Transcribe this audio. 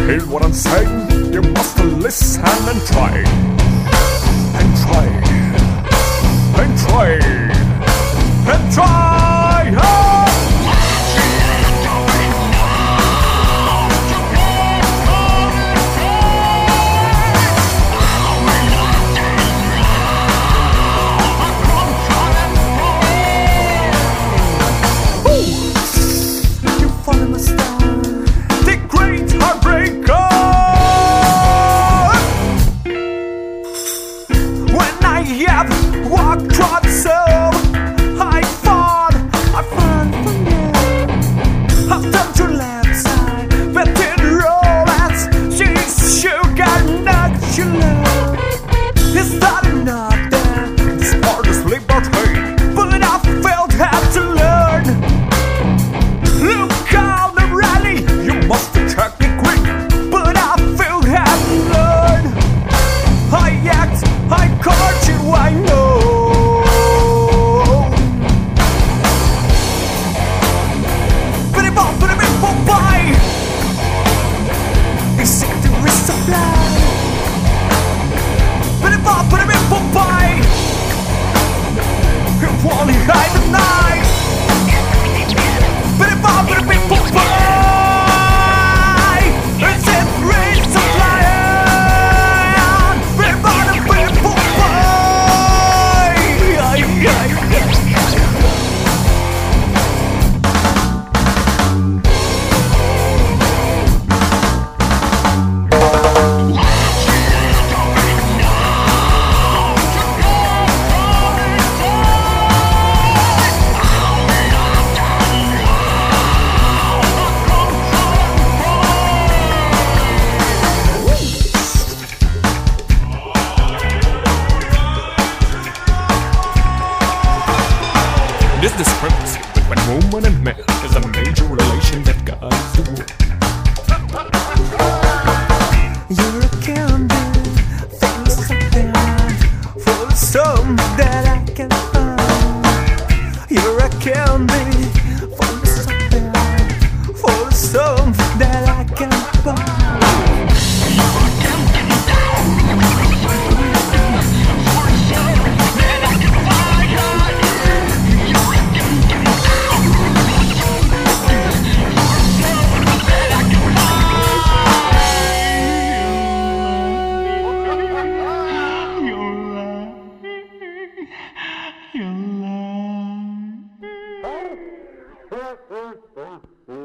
Hear what I'm saying? You must listen and try. And try. And try. And try. Oh! Walk toward the soul. I found from you. I've turned to left side, but in romance, she's sugar, not your love. It's not enough there. This part is liberty, but I felt had to learn. Look out the rally, you must check me quick, but I feel had to learn. I act, I caught you, I know. Only hide the night. But if I'm gonna be Popeye, it's a great supplier. But if I'm gonna be Popeye, this discrepancy between woman and man is a major relation that guides the world. You're a candy for something, for some that I can find. You're a candy for something, for some that I can find. Your love.